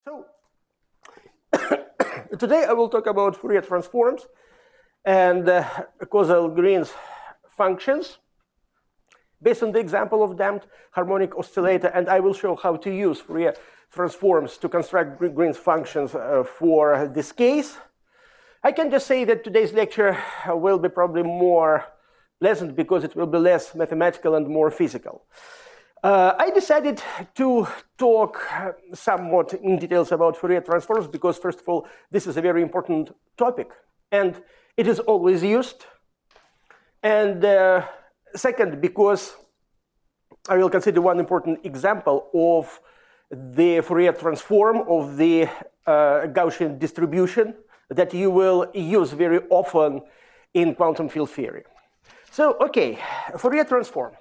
So today I will talk about Fourier transforms and Kosel-Green's functions based on the example of damped harmonic oscillator, and I will show how to use Fourier transforms to construct Green's functions for this case. I can just say that today's lecture will be probably more pleasant because it will be less mathematical and more physical. I decided to talk somewhat in details about Fourier transforms because, first of all, this is a very important topic, and it is always used. And second, because I will consider one important example of the Fourier transform of the Gaussian distribution that you will use very often in quantum field theory. So, okay, Fourier transform.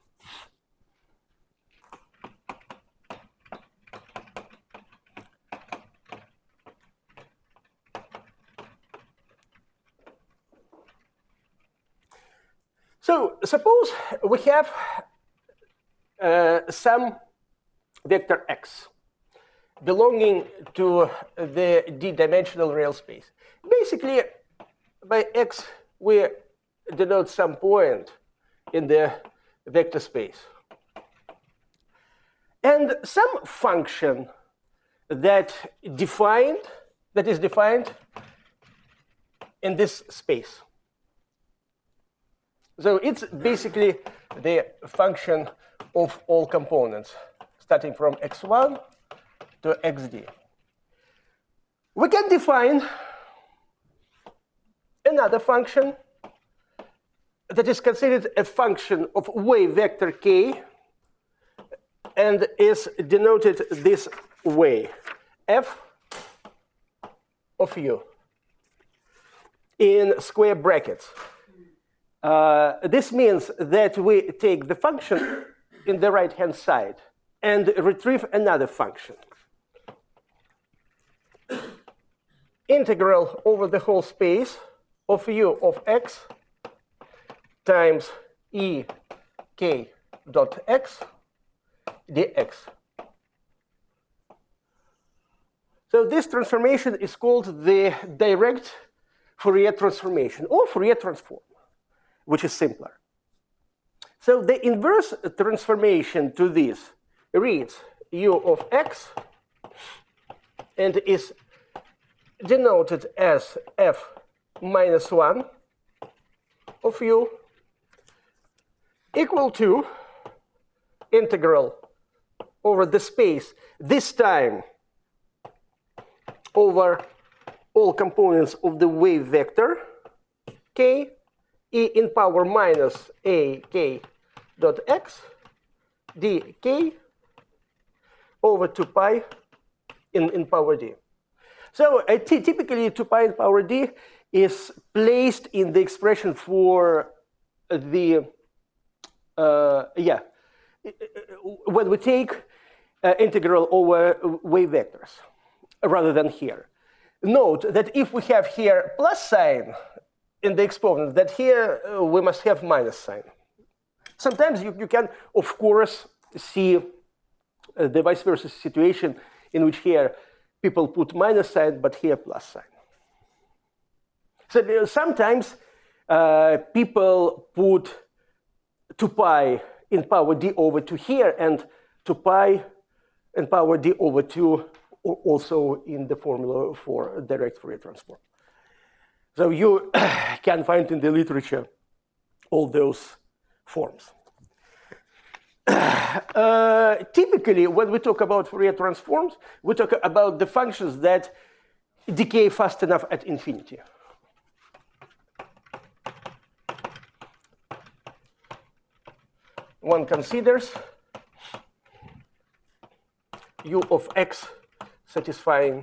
So suppose we have some vector x belonging to the d-dimensional real space. Basically, by x, we denote some point in the vector space. And some function that is defined in this space. So it's basically the function of all components, starting from x1 to xd. We can define another function that is considered a function of wave vector k and is denoted this way, f of u in square brackets. This means that we take the function in the right-hand side and retrieve another function. Integral over the whole space of u of x times e k dot x dx. So this transformation is called the direct Fourier transformation or Fourier transform, which is simpler. So the inverse transformation to this reads u of x and is denoted as f minus 1 of u equal to integral over the space, this time over all components of the wave vector k, e in power minus a k dot x dk over 2 pi in power d. So typically 2 pi in power d is placed in the expression for the, when we take integral over wave vectors rather than here. Note that if we have here plus sign in the exponent, that here we must have minus sign. Sometimes you can, of course, see the vice versa situation in which here people put minus sign, but here plus sign. So sometimes people put 2 pi in power d over 2 here and 2 pi in power d over 2 also in the formula for direct Fourier transform. So you can find in the literature all those forms. Typically, when we talk about Fourier transforms, we talk about the functions that decay fast enough at infinity. One considers u of x satisfying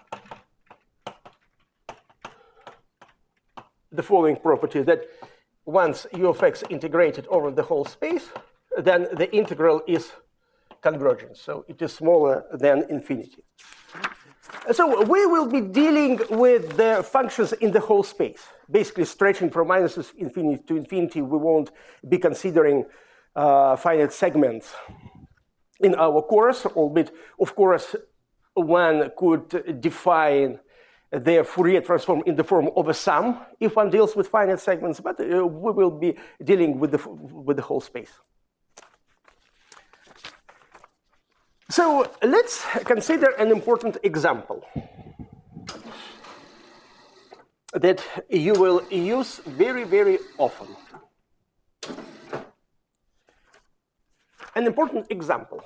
the following property, that once u of x integrated over the whole space, then the integral is convergent. So it is smaller than infinity. So we will be dealing with the functions in the whole space, basically stretching from minus infinity to infinity. We won't be considering finite segments in our course, albeit, of course, one could define the Fourier transform in the form of a sum if one deals with finite segments, but we will be dealing with the whole space. So let's consider an important example that you will use very, very often. An important example.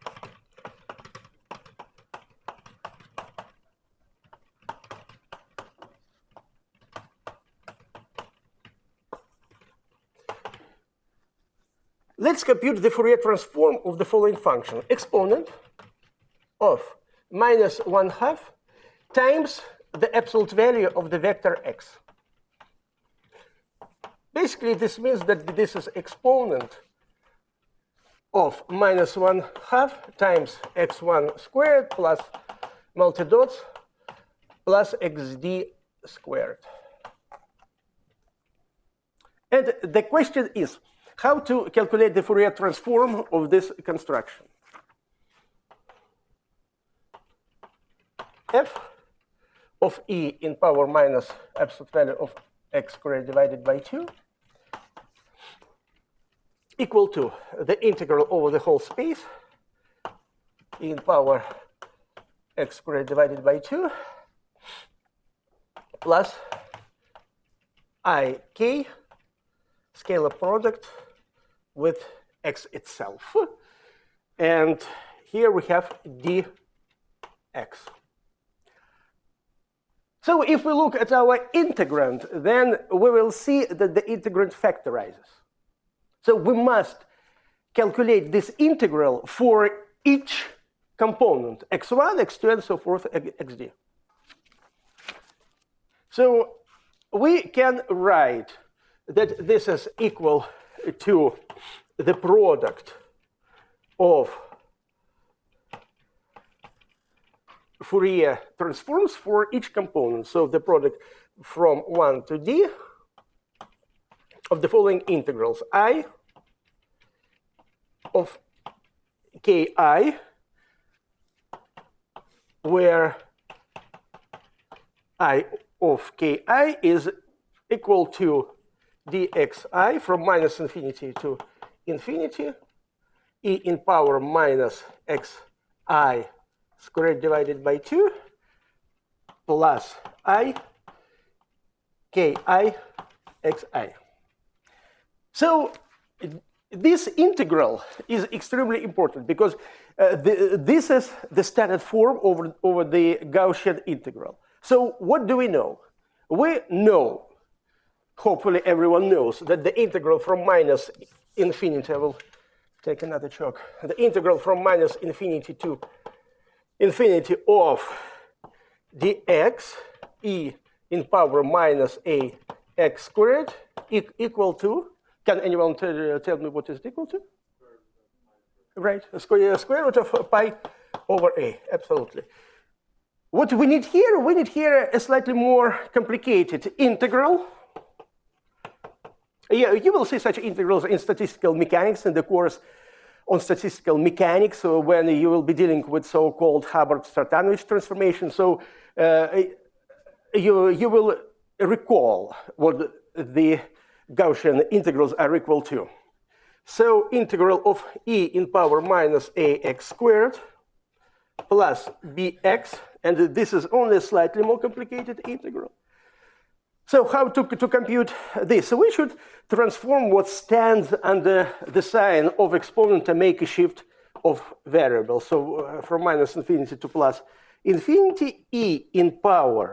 Let's compute the Fourier transform of the following function. Exponent of -1/2 times the absolute value of the vector x. Basically, this means that this is exponent of -1/2 times x1 squared plus multidots plus xd squared. And the question is, how to calculate the Fourier transform of this construction? F of e in power minus absolute value of x squared divided by 2 equal to the integral over the whole space e in power x squared divided by 2 plus ik scalar product with x itself. And here we have dx. So if we look at our integrand, then we will see that the integrand factorizes. So we must calculate this integral for each component, x1, x2, and so forth, xd. So we can write that this is equal to the product of Fourier transforms for each component. So the product from 1 to d of the following integrals. I of ki, where I of ki is equal to dxi from minus infinity to infinity, e in power minus xi squared divided by 2 plus I ki xi. So this integral is extremely important because this is the standard form over the Gaussian integral. So what do we know? We know, hopefully everyone knows, that the integral from minus infinity, I will take another chalk, the integral from minus infinity to infinity of dx e in power minus a x squared equal to, can anyone tell me what is it equal to? Right, square root of pi over a, absolutely. What we need here? We need here a slightly more complicated integral. Yeah, you will see such integrals in statistical mechanics in the course on statistical mechanics, so when you will be dealing with so-called Hubbard-Startanovich transformation. So you will recall what the Gaussian integrals are equal to. So integral of e in power minus ax squared plus bx, and this is only a slightly more complicated integral. So how to compute this? So we should transform what stands under the sign of exponent and make a shift of variables. So from minus infinity to plus infinity, e in power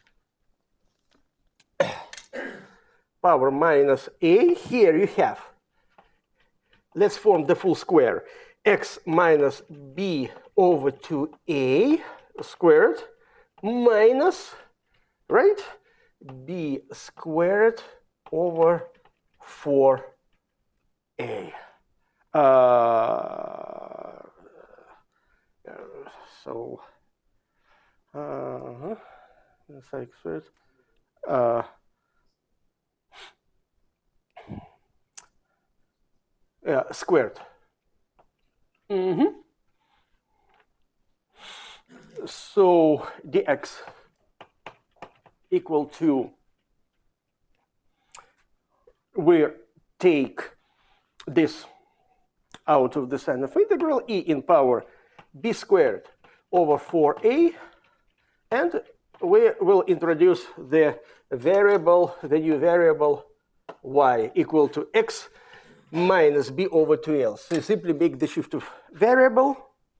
minus a. Here you have, let's form the full square, x minus b over 2a squared minus, right, b squared over 4a. So that's x squared. Yeah, squared. So dx equal to, we take this out of the sign of integral, e in power b squared over 4a, and we will introduce the variable, the new variable y equal to x minus b over 2l. So simply make the shift of variable,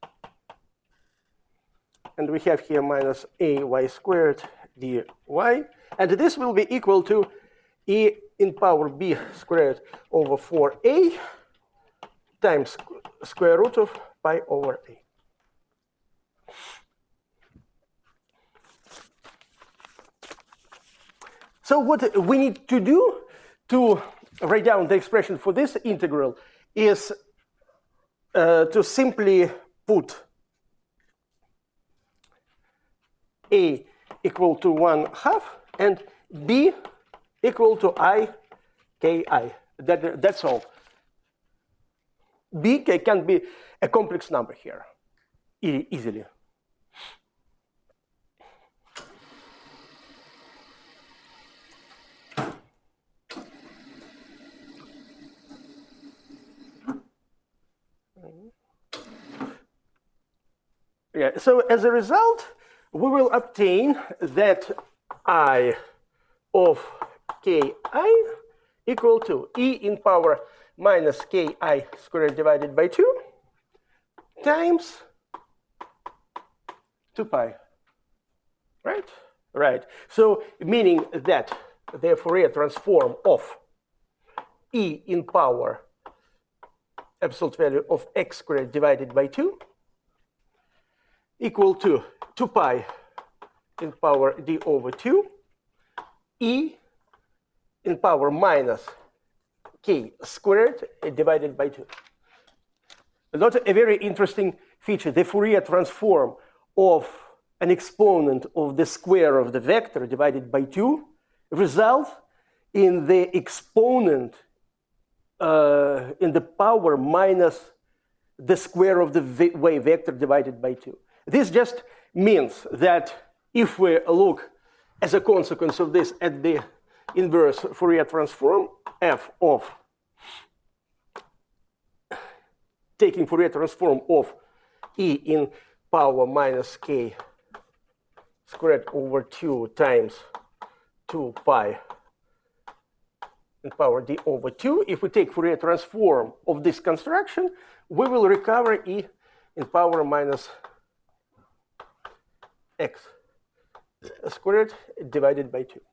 and we have here minus ay squared dy, and this will be equal to e in power b squared over 4a times square root of pi over a. So what we need to do to write down the expression for this integral is to simply put a equal to 1/2 and b equal to I ki. That's all. B can be a complex number here easily. Yeah, so as a result, we will obtain that I of ki equal to e in power minus ki squared divided by 2 times 2 pi. Right? Right. So meaning that the Fourier transform of e in power absolute value of x squared divided by 2 equal to 2 pi in power d over 2 e in power minus k squared divided by 2. That's a very interesting feature. The Fourier transform of an exponent of the square of the vector divided by 2 results in the exponent in the power minus the square of the vector divided by 2. This just means that if we look as a consequence of this at the inverse Fourier transform, f of taking Fourier transform of e in power minus k squared over 2 times 2 pi in power d over 2. If we take Fourier transform of this construction, we will recover e in power minus x squared divided by 2.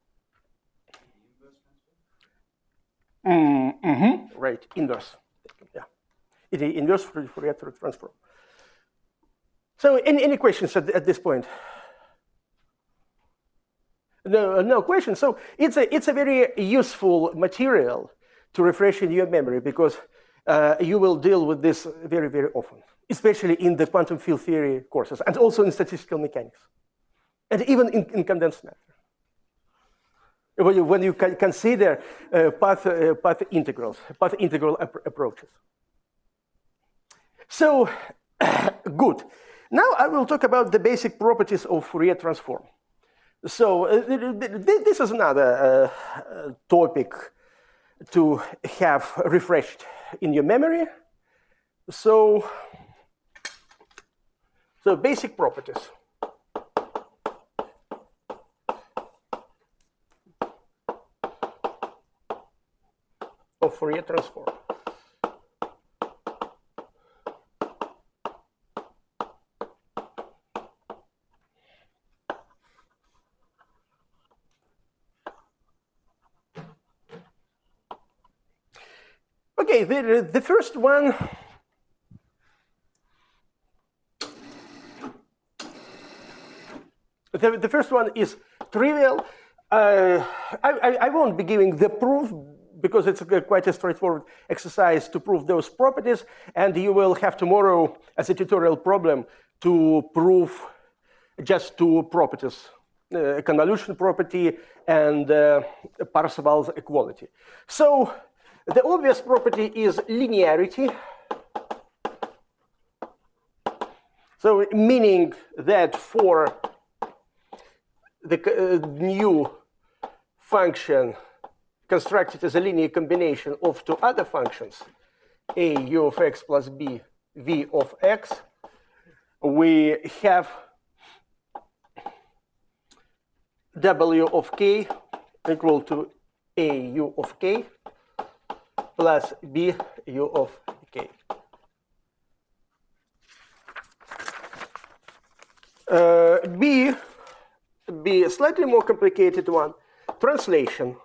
Right, inverse. Yeah, it is inverse Fourier transform. So, any questions at this point? No question. So it's a very useful material to refresh in your memory because you will deal with this very, very often, especially in the quantum field theory courses and also in statistical mechanics, and even in condensed matter. When you consider path integral approaches. So good. Now I will talk about the basic properties of Fourier transform. So this is another topic to have refreshed in your memory. So basic properties. Of Fourier transform. Okay, the first one the first one is trivial. I won't be giving the proof because it's quite a straightforward exercise to prove those properties, and you will have tomorrow as a tutorial problem to prove just two properties, convolution property and Parseval's equality. So the obvious property is linearity. So meaning that for the new function constructed as a linear combination of two other functions, a u of x plus b v of x, we have w of k equal to a u of k plus b u of k. B, a slightly more complicated one, translation.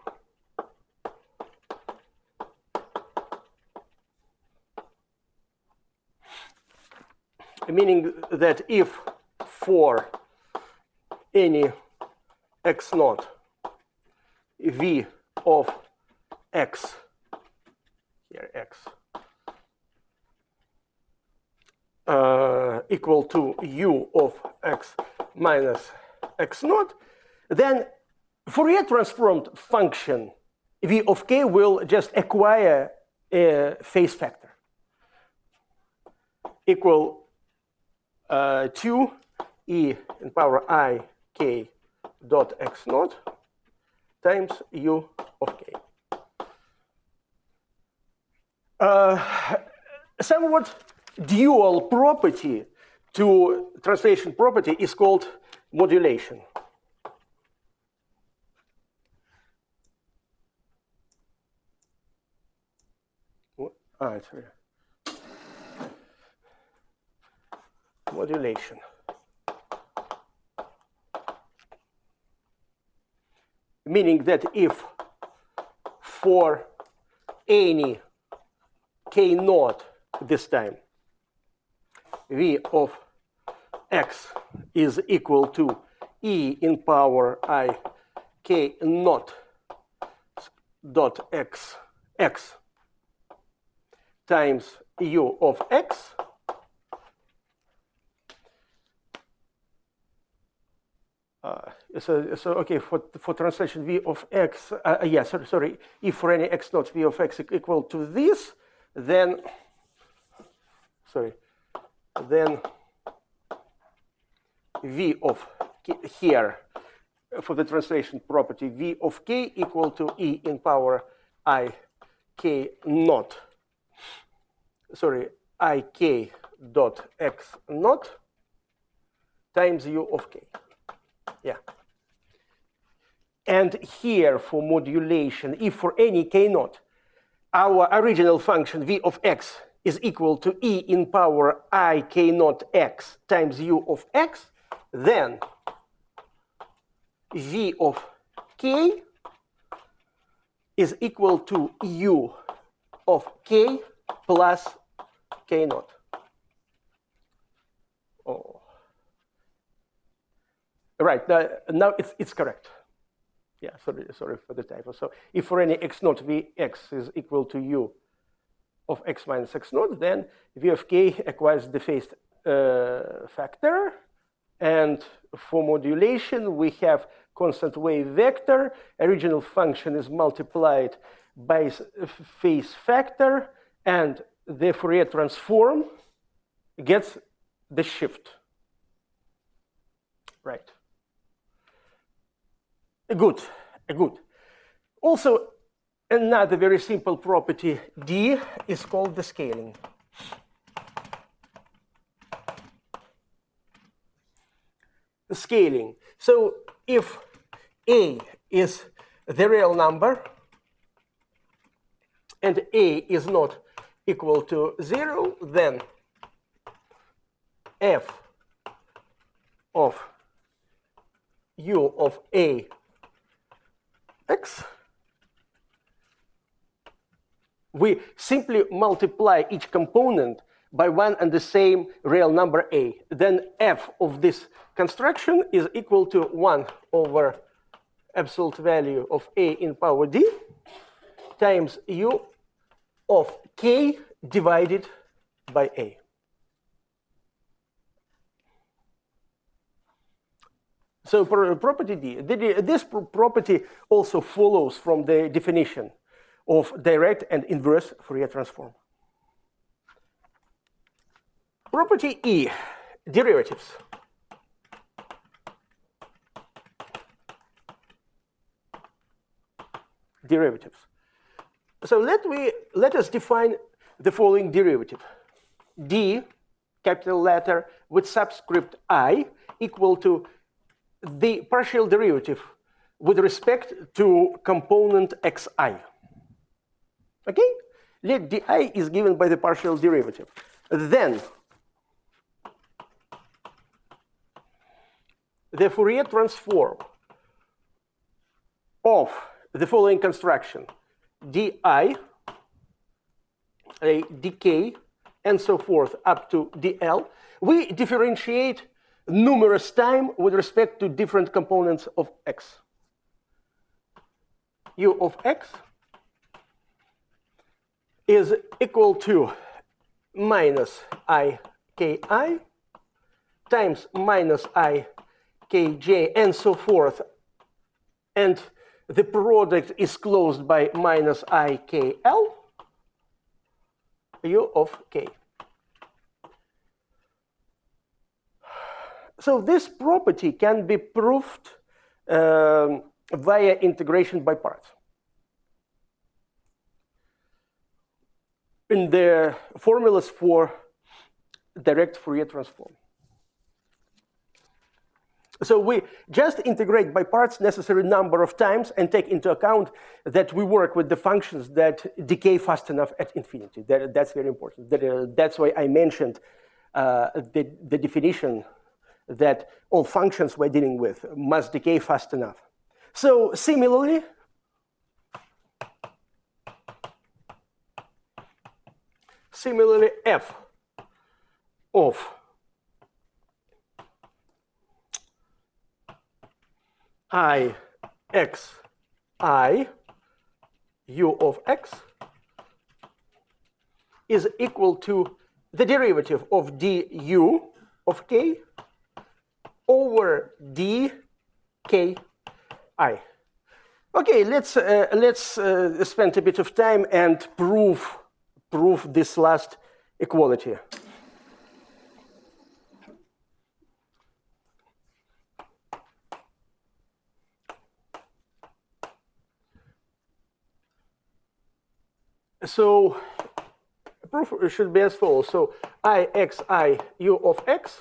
Meaning that if for any x naught v of x, here x, equal to u of x minus x naught, then Fourier transformed function v of k will just acquire a phase factor equal to e in power I k dot x naught times u of k. Somewhat dual property to translation property is called modulation. Sorry. Modulation. Meaning that if for any k naught this time v of x is equal to e in power I k naught dot x times u of x, so okay, for translation v of x, sorry, if for any x naught v of x equal to this, then v of k here, for the translation property, v of k equal to e in power I k naught, I k dot x naught times u of k. Yeah. And here for modulation, if for any k naught, our original function v of x is equal to e in power I k naught x times u of x, then v of k is equal to u of k plus k naught. Oh. Right, now it's correct. Yeah, sorry for the typo. So if for any x naught vx is equal to u of x minus x naught, then v of k acquires the phase factor. And for modulation, we have constant wave vector. Original function is multiplied by phase factor, and the Fourier transform gets the shift. Right. Good. Also, another very simple property D is called the scaling. The scaling. So if A is the real number and A is not equal to 0, then f of u of A x, we simply multiply each component by one and the same real number A. Then f of this construction is equal to 1 over absolute value of A in power d times u of k divided by A. So property D, this property also follows from the definition of direct and inverse Fourier transform. Property E derivatives. Derivatives. So let us define the following derivative. D, capital letter, with subscript I, equal to the partial derivative with respect to component xi. Okay? Let di is given by the partial derivative. Then the Fourier transform of the following construction: di, a dk, and so forth up to dl. We differentiate numerous times with respect to different components of x. U of x is equal to minus I ki times minus I kj and so forth, and the product is closed by minus I kl u of k. So this property can be proved via integration by parts. In the formulas for direct Fourier transform. So we just integrate by parts necessary number of times and take into account that we work with the functions that decay fast enough at infinity. That's very important. That's why I mentioned the definition that all functions we're dealing with must decay fast enough. So similarly, f of I x I u of x is equal to the derivative of du of k over dki. Okay, let's spend a bit of time and prove this last equality. So proof should be as follows. So I x I u of x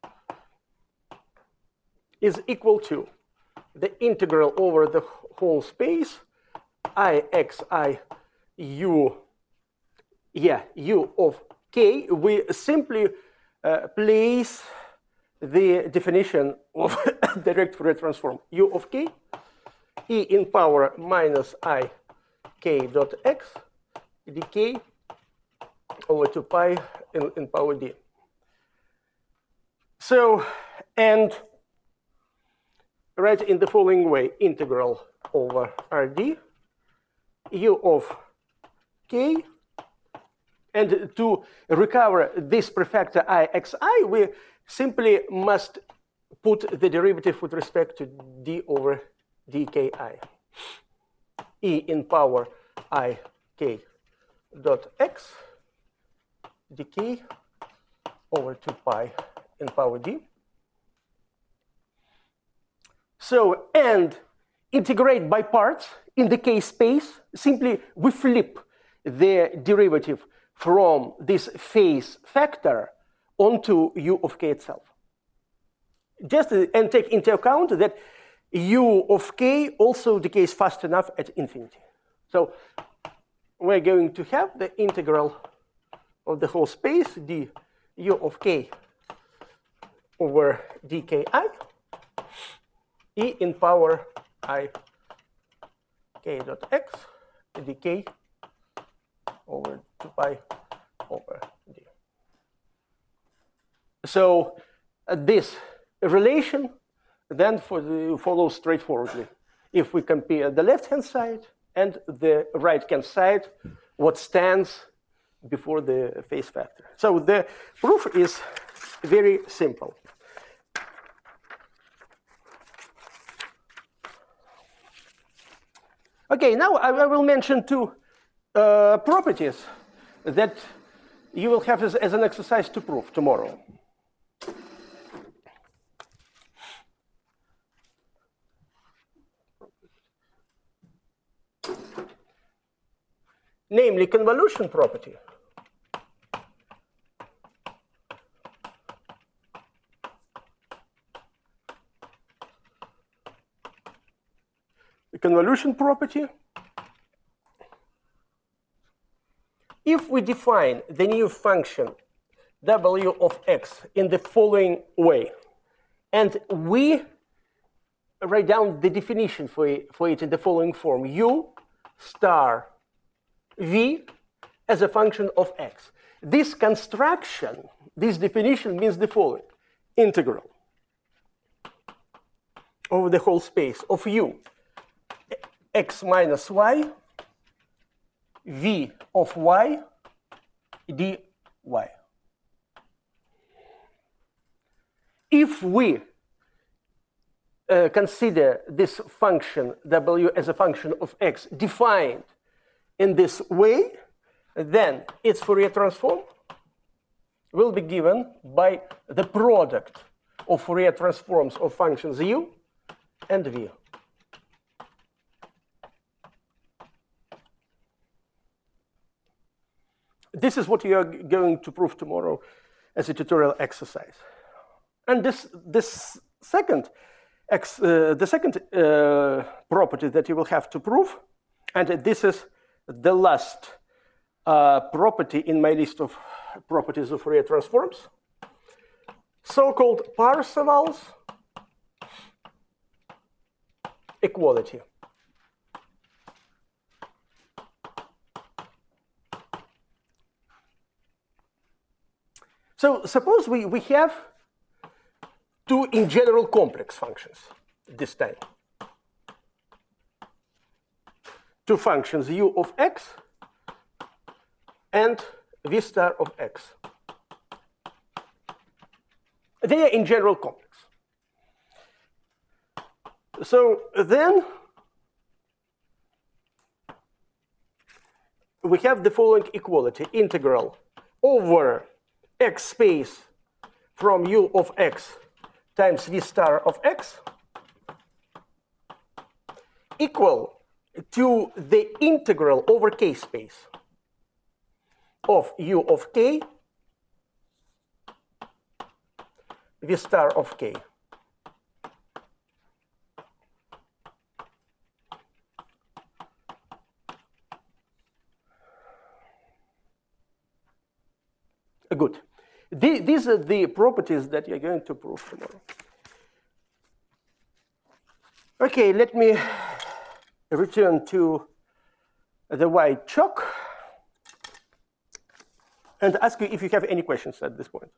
is equal to the integral over the whole space I x I u of k. We simply place the definition of direct Fourier transform u of k e in power minus I k dot x dk over 2 pi in power d. So, and write in the following way: integral over rd u of k. And to recover this prefactor I xi, we simply must put the derivative with respect to d over dki. E in power I k dot x dk over 2 pi in power d. So, and integrate by parts in the k space. Simply we flip the derivative from this phase factor onto u of k itself. Just and take into account that u of k also decays fast enough at infinity. So we're going to have the integral of the whole space d u of k over dki e in power I k dot x dk over 2 pi over d. So this relation then follows straightforwardly. If we compare the left-hand side and the right-hand side, what stands before the phase factor. So the proof is very simple. Okay, now I will mention two properties that you will have as an exercise to prove tomorrow. namely convolution property. The convolution property, if we define the new function w of x in the following way, and we write down the definition for it in the following form, u star v as a function of x. This construction, this definition means the following: integral over the whole space of u x minus y v of y dy. If we consider this function w as a function of x defined in this way, then its Fourier transform will be given by the product of Fourier transforms of functions u and v. This is what you are going to prove tomorrow as a tutorial exercise. And the second property that you will have to prove, and this is the last property in my list of properties of Fourier transforms, so-called Parseval's equality. So suppose we have two in general complex functions this time. Two functions u of x and v star of x. They are in general complex. So then we have the following equality: integral over x space from u of x times v star of x equal to the integral over k space of u of k v star of k. Good. These are the properties that you're going to prove tomorrow. Okay, let me return to the white chalk and ask you if you have any questions at this point.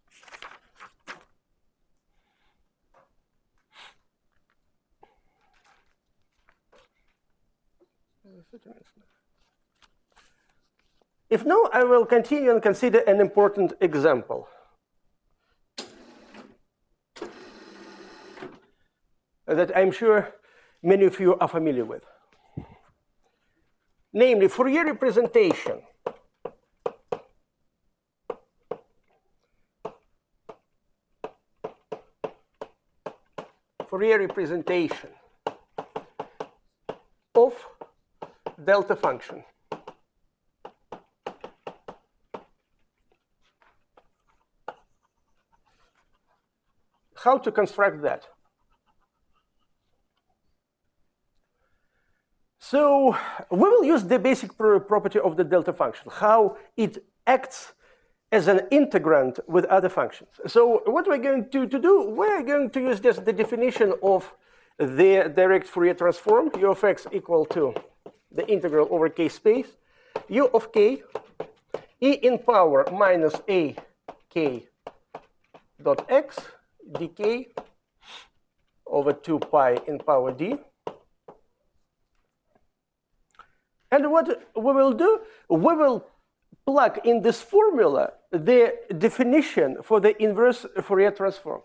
If no, I will continue and consider an important example. That I'm sure many of you are familiar with. Namely, Fourier representation of delta function. How to construct that? So we will use the basic property of the delta function, how it acts as an integrand with other functions. So what we're going to do, we're going to use just the definition of the direct Fourier transform, u of x equal to the integral over k space, u of k e in power minus a k dot x dk over 2 pi in power d. And what we will do, we will plug in this formula the definition for the inverse Fourier transform.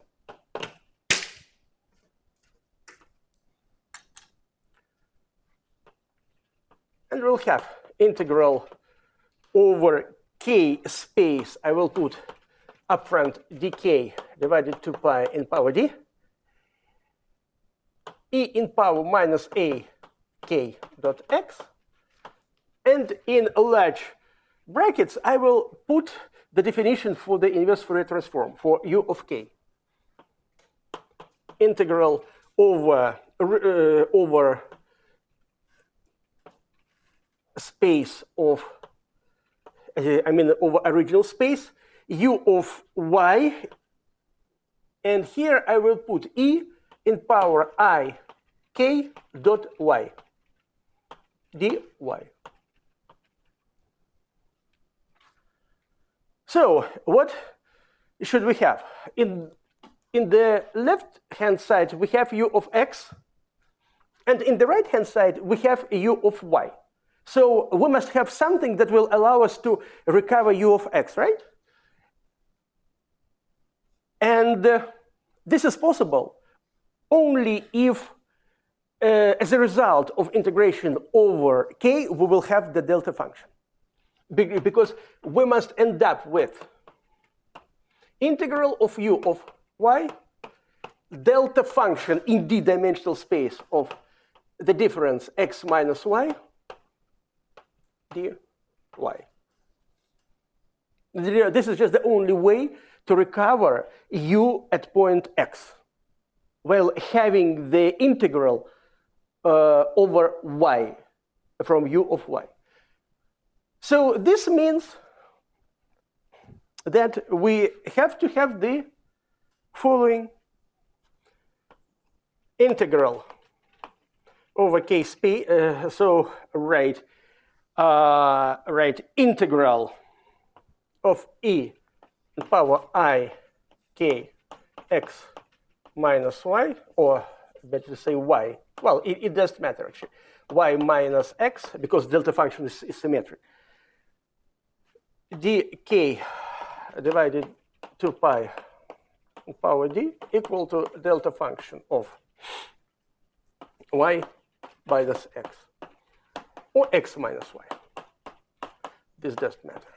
And we'll have integral over k space, I will put upfront dk divided 2 pi in power d, e in power minus a k dot x, And in large brackets, I will put the definition for the inverse Fourier transform for u of k. Integral over space of, over original space, u of y. And here I will put e in power I k dot y, dy. So what should we have? In the left-hand side, we have u of x. And in the right-hand side, we have u of y. So we must have something that will allow us to recover u of x, right? And this is possible only if, as a result of integration over k, we will have the delta function. Because we must end up with integral of u of y, delta function in d-dimensional space of the difference x minus y, dy. This is just the only way to recover u at point x, while having the integral over y from u of y. So this means that we have to have the following integral over k space. Integral of e in power I k x minus y, or better say y. Well, it doesn't matter actually. Y minus x, because delta function is symmetric. dk divided 2 pi in power d equal to delta function of y minus x, or x minus y. This doesn't matter.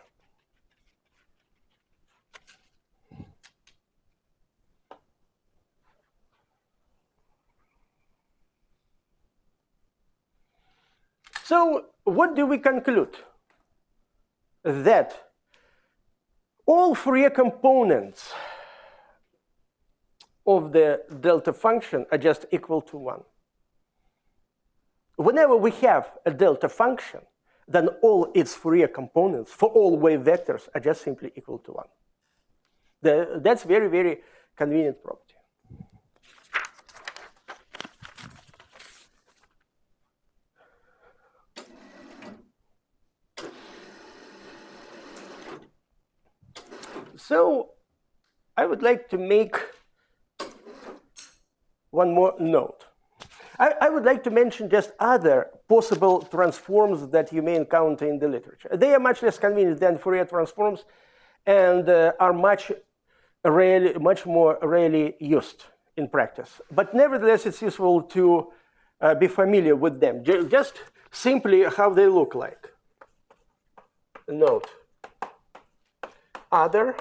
So what do we conclude? That all Fourier components of the delta function are just equal to 1. Whenever we have a delta function, then all its Fourier components for all wave vectors are just simply equal to 1. That's very, very convenient property. So I would like to make one more note. I would like to mention just other possible transforms that you may encounter in the literature. They are much less convenient than Fourier transforms and are much more rarely used in practice. But nevertheless, it's useful to be familiar with them, just simply how they look like. Note, other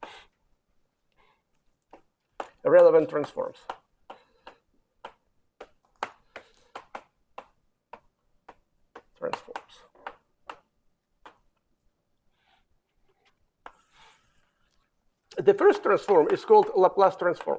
relevant transforms. The first transform is called Laplace transform.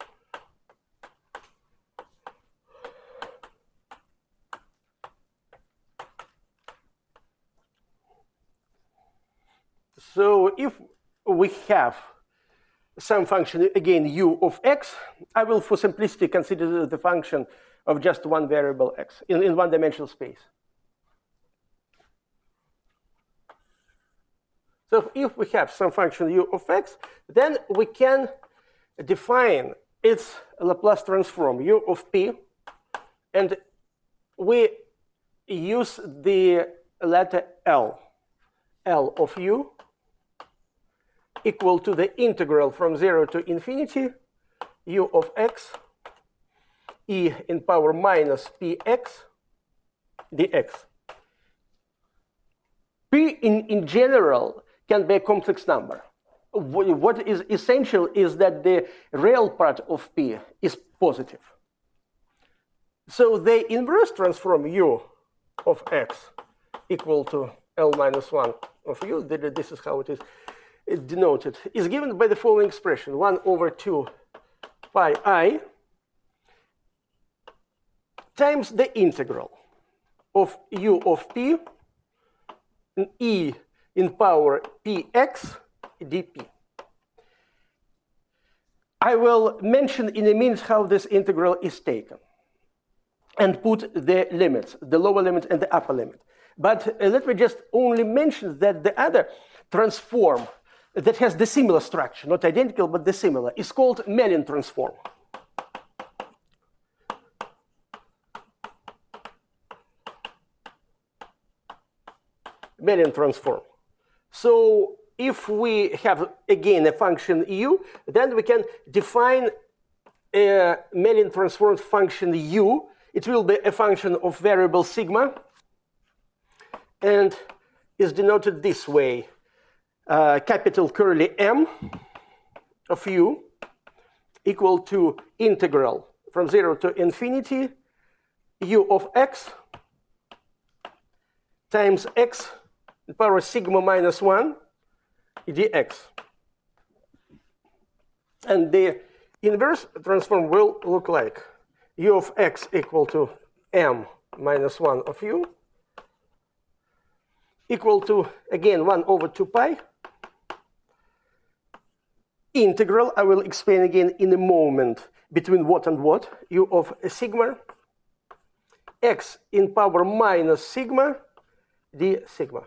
So if we have some function, again, u of x, I will, for simplicity, consider the function of just one variable x in one-dimensional space. So if we have some function u of x, then we can define its Laplace transform, u of p, and we use the letter L of u equal to the integral from 0 to infinity u of x e in power minus px dx. P in general can be a complex number. What is essential is that the real part of P is positive. So the inverse transform u of x equal to L minus 1 of u, this is how it is denoted, is given by the following expression, 1 over 2 pi I times the integral of u of p in e in power px dp. I will mention in a minute how this integral is taken and put the limits, the lower limit and the upper limit. But let me just only mention that the other transform that has the similar structure, not identical, but the similar, is called Mellin transform. Mellin transform. So if we have, again, a function u, then we can define a Mellin transformed function u. It will be a function of variable sigma and is denoted this way. Capital curly M of u equal to integral from 0 to infinity u of x times x to the power sigma minus 1 dx. And the inverse transform will look like u of x equal to m minus 1 of u equal to, again, 1 over 2 pi. Integral, I will explain again in a moment, between what and what, u of sigma, x in power minus sigma, d sigma.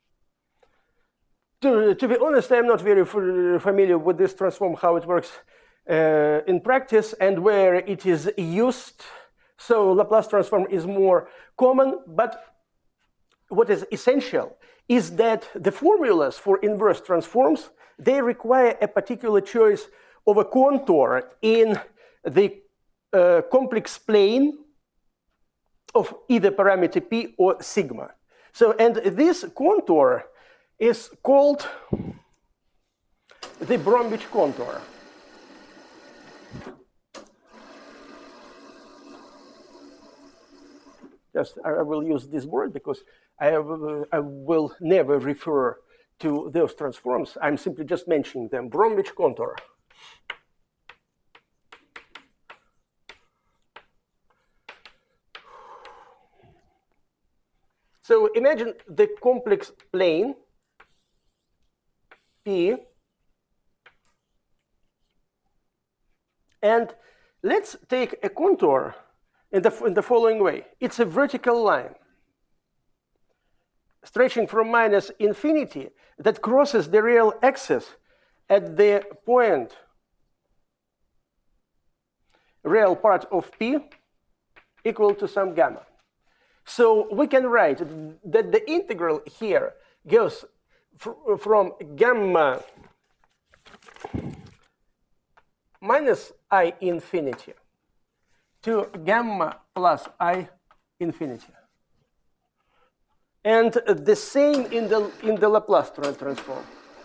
To be honest, I'm not very familiar with this transform, how it works in practice and where it is used. So Laplace transform is more common, but what is essential is that the formulas for inverse transforms, they require a particular choice of a contour in the complex plane of either parameter p or sigma. So, and this contour is called the Bromwich contour. Just, I will use this word because I will never refer to those transforms. I'm simply just mentioning them. Bromwich contour. So imagine the complex plane P, and let's take a contour in the following way. It's a vertical line stretching from minus infinity that crosses the real axis at the point real part of P equal to some gamma. So we can write that the integral here goes from gamma minus I infinity to gamma plus I infinity. And the same in the Laplace transform.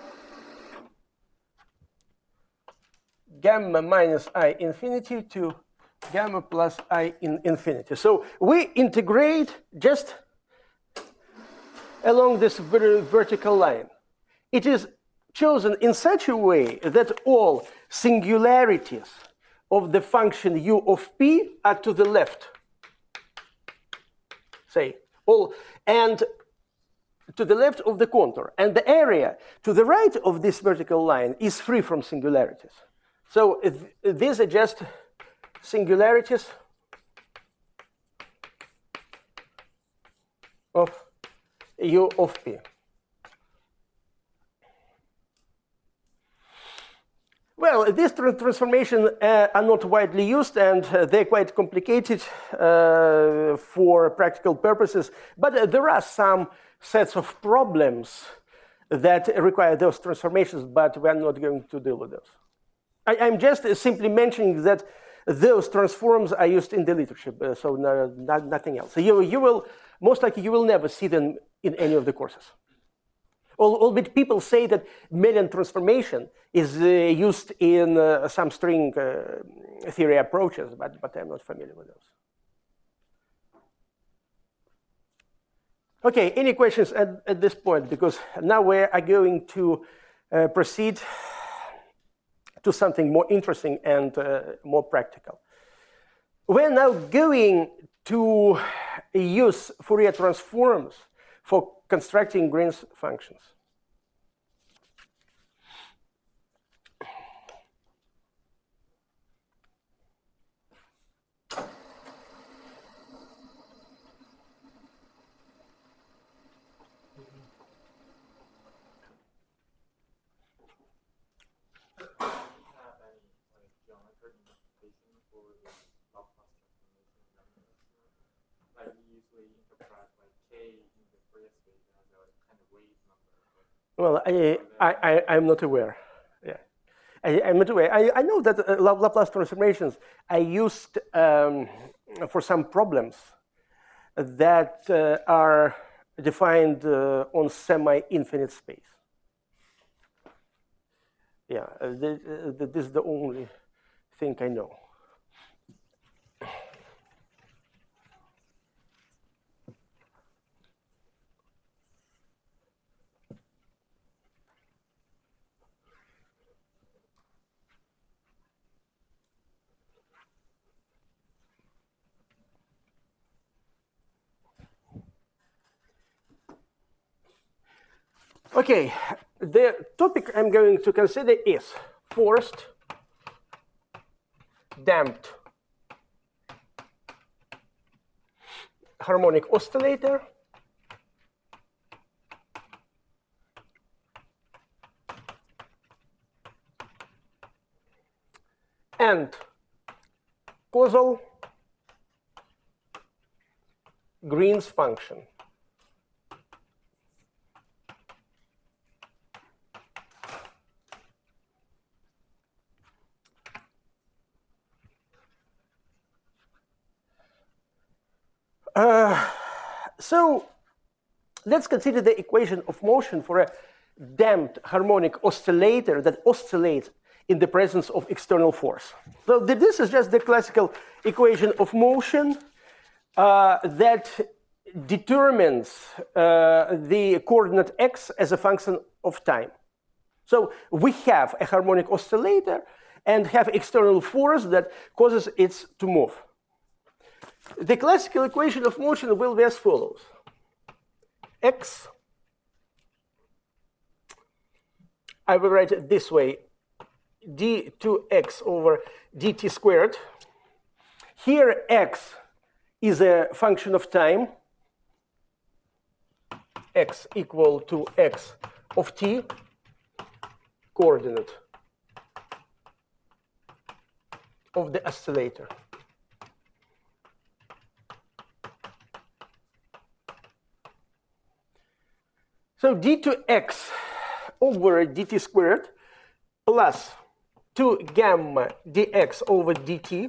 Gamma minus I infinity to gamma plus I infinity. So we integrate just along this vertical line. It is chosen in such a way that all singularities of the function u of p are to the left. Say, all, and to the left of the contour. And the area to the right of this vertical line is free from singularities. So these are just singularities of u of p. Well, these transformations are not widely used and they're quite complicated for practical purposes, but there are some sets of problems that require those transformations, but we're not going to deal with those. I'm just simply mentioning that those transforms are used in the literature, so nothing else. So you will, most likely, you will never see them in any of the courses. Albeit people say that Mellin transformation is used in some string theory approaches, but I'm not familiar with those. Okay, any questions at this point? Because now we are going to proceed to something more interesting and more practical. We're now going to use Fourier transforms for constructing Green's functions. Well, I'm not aware. Yeah, I'm not aware. I know that Laplace transformations I used for some problems that are defined on semi-infinite space. Yeah, this is the only thing I know. Okay, the topic I'm going to consider is forced, damped harmonic oscillator, and causal Green's function. So let's consider the equation of motion for a damped harmonic oscillator that oscillates in the presence of external force. So this is just the classical equation of motion that determines the coordinate x as a function of time. So we have a harmonic oscillator and have external force that causes it to move. The classical equation of motion will be as follows. X, I will write it this way, d2x over dt squared. Here x is a function of time, x equal to x of t, coordinate of the oscillator. So d2x over dt squared plus 2 gamma dx over dt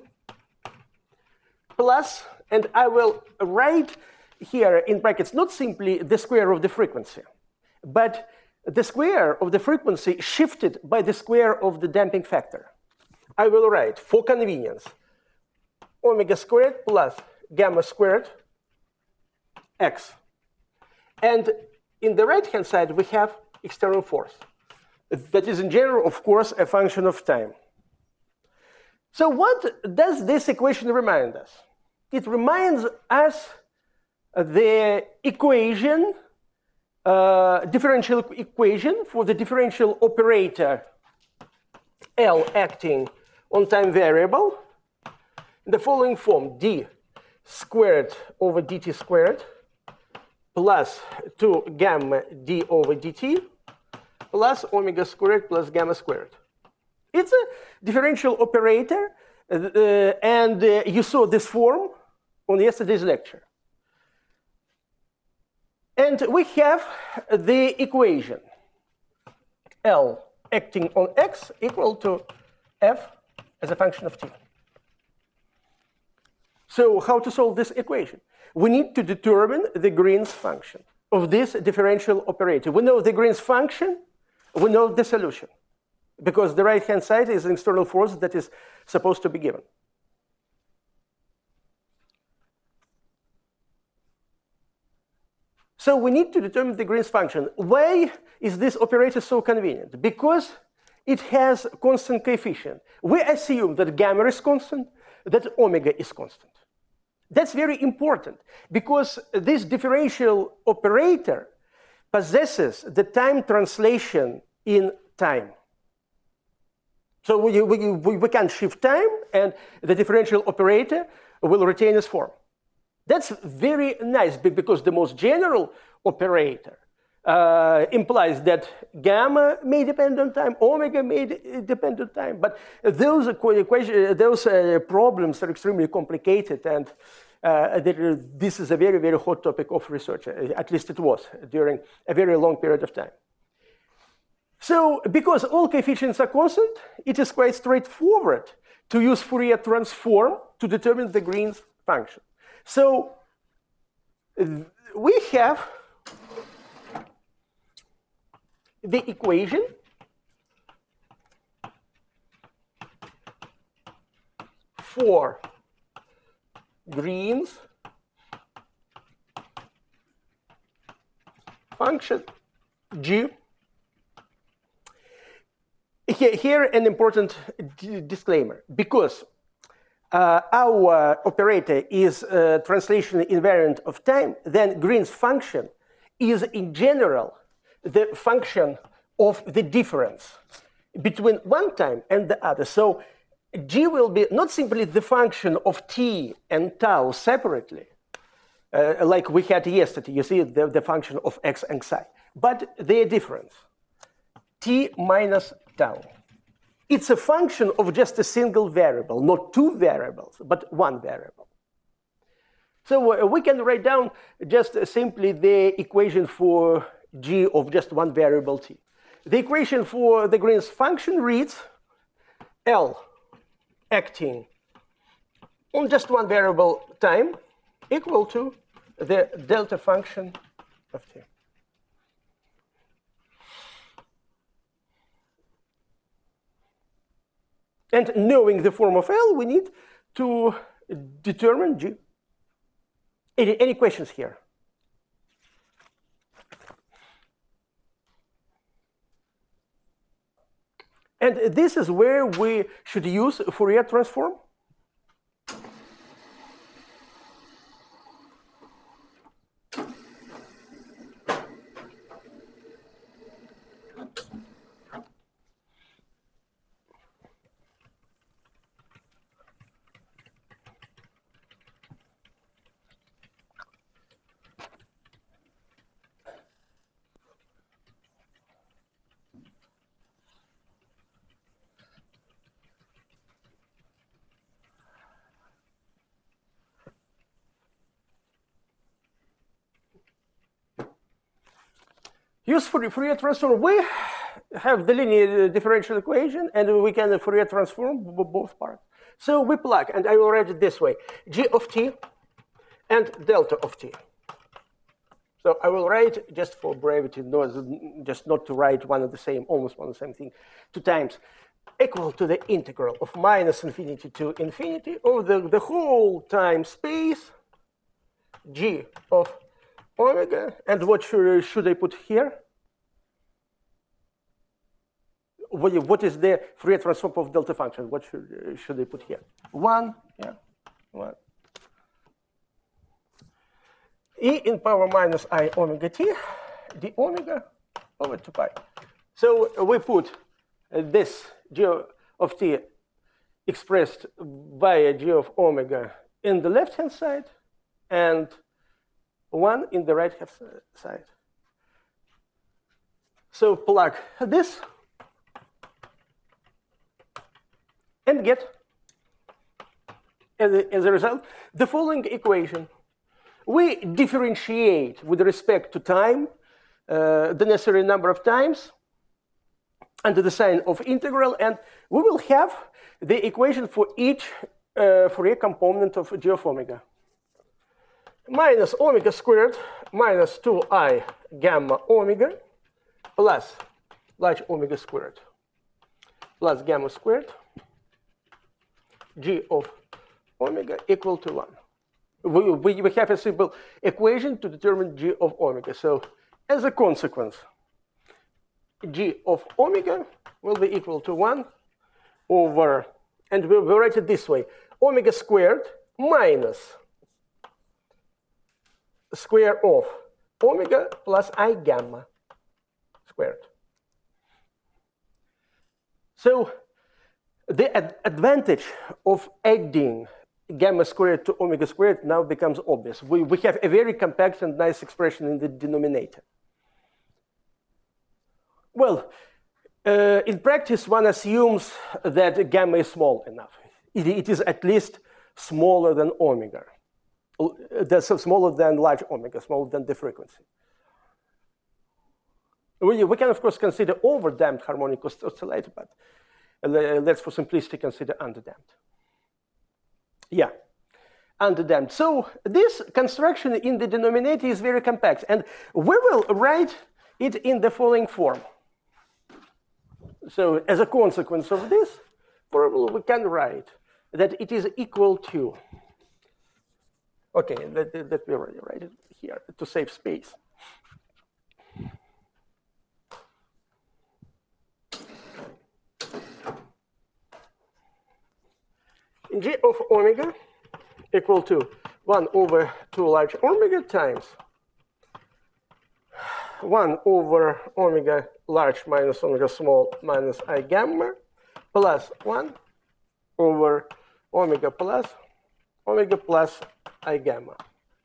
plus, and I will write here in brackets not simply the square of the frequency, but the square of the frequency shifted by the square of the damping factor. I will write, for convenience, omega squared plus gamma squared x. And in the right-hand side, we have external force. That is, in general, of course, a function of time. So what does this equation remind us? It reminds us the equation, differential equation for the differential operator L acting on time variable in the following form: d squared over dt squared plus 2 gamma d over dt plus omega squared plus gamma squared. It's a differential operator, and you saw this form on yesterday's lecture. And we have the equation L acting on x equal to f as a function of t. So how to solve this equation? We need to determine the Green's function of this differential operator. We know the Green's function, we know the solution, because the right-hand side is an external force that is supposed to be given. So we need to determine the Green's function. Why is this operator so convenient? Because it has constant coefficient. We assume that gamma is constant, that omega is constant. That's very important because this differential operator possesses the time translation in time. So we can shift time and the differential operator will retain its form. That's very nice because the most general operator implies that gamma may depend on time, omega may depend on time, but those problems are extremely complicated, and this is a very, very hot topic of research. At least it was during a very long period of time. So, because all coefficients are constant, it is quite straightforward to use Fourier transform to determine the Green's function. So, we have the equation for Green's function G. Here an important disclaimer, because our operator is translation invariant of time, then Green's function is in general the function of the difference between one time and the other. So G will be not simply the function of t and tau separately, like we had yesterday. You see the function of x and psi, but their difference, t minus tau. It's a function of just a single variable, not two variables, but one variable. So we can write down just simply the equation for G of just one variable t. The equation for the Green's function reads L acting on just one variable time equal to the delta function of t. And knowing the form of L, we need to determine G. Any questions here? And this is where we should use Fourier transform. Use Fourier transform. We have the linear differential equation, and we can Fourier transform both parts. So we plug, and I will write it this way: G of t and delta of t. So I will write, just for brevity, just not to write one of the same, almost one of the same thing, 2 times, equal to the integral of minus infinity to infinity over the whole time space G of omega. And what should I put here? What is the Fourier transform of delta function? What should I put here? 1, yeah, 1. E in power minus I omega t, d omega over 2 pi. So we put this G of t expressed via G of omega in the left-hand side and 1 in the right-hand side. So plug this and get, as a result, the following equation. We differentiate with respect to time the necessary number of times under the sign of integral, and we will have the equation for each Fourier component of G of omega. Minus omega squared minus 2i gamma omega plus large omega squared plus gamma squared G of omega equal to 1. we have a simple equation to determine g of omega. So as a consequence, g of omega will be equal to 1 over, and we'll write it this way, omega squared minus square of omega plus I gamma squared. So the advantage of adding gamma squared to omega squared now becomes obvious. We have a very compact and nice expression in the denominator. Well, in practice, one assumes that gamma is small enough. It is at least smaller than omega. That's smaller than large omega, smaller than the frequency. We can, of course, consider overdamped harmonic oscillator, but let's, for simplicity, consider underdamped. Yeah, underdamped. So this construction in the denominator is very compact, and we will write it in the following form. So as a consequence of this formula, we can write that it is equal to, okay, let me write it here to save space. G of omega equal to 1 over 2 large omega times 1 over omega large minus omega small minus I gamma plus 1 over omega plus I gamma.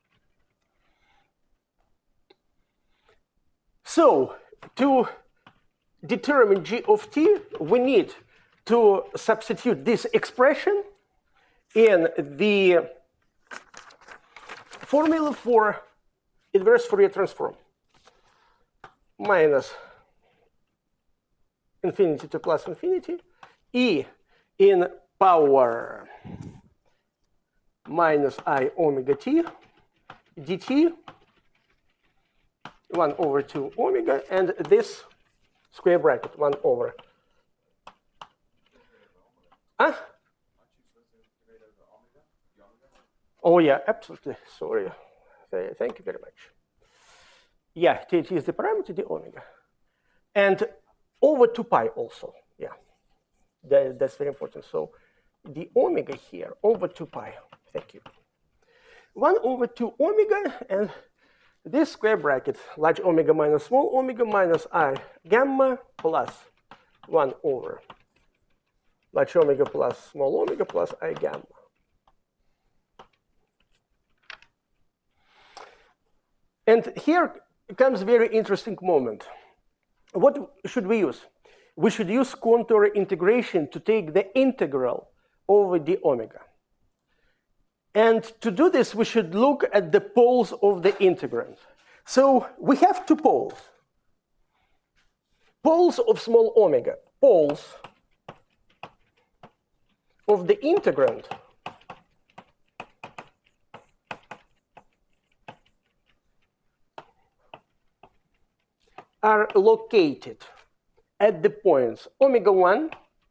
So to determine g of t, we need to substitute this expression in the formula for inverse Fourier transform. Minus infinity to plus infinity, e in power minus I omega t dt 1 over 2 omega, and this square bracket 1 over. Huh? Oh yeah, absolutely. Sorry. Thank you very much. Yeah, it is the parameter, the omega. And over 2 pi also. Yeah, that's very important. So the omega here, over 2 pi. Thank you. 1 over 2 omega, and this square bracket, large omega minus small omega minus I gamma plus 1 over large omega plus small omega plus I gamma. And here comes a very interesting moment. What should we use? We should use contour integration to take the integral over the omega. And to do this, we should look at the poles of the integrand. So we have 2 poles. Poles of small omega. Poles of the integrand are located at the points omega 1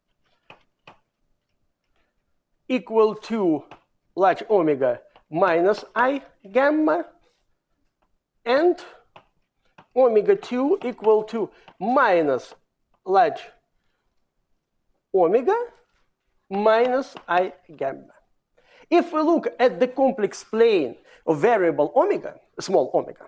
equal to large omega minus I gamma, and omega 2 equal to minus large omega minus I gamma. If we look at the complex plane of variable omega, small omega,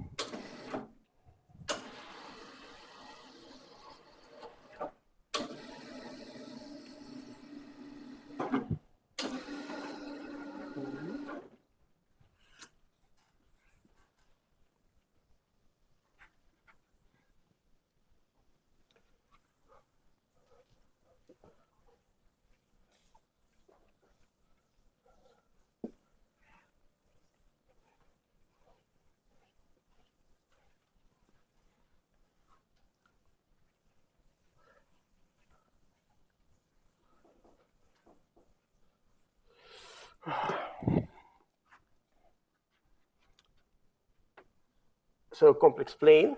so complex plane,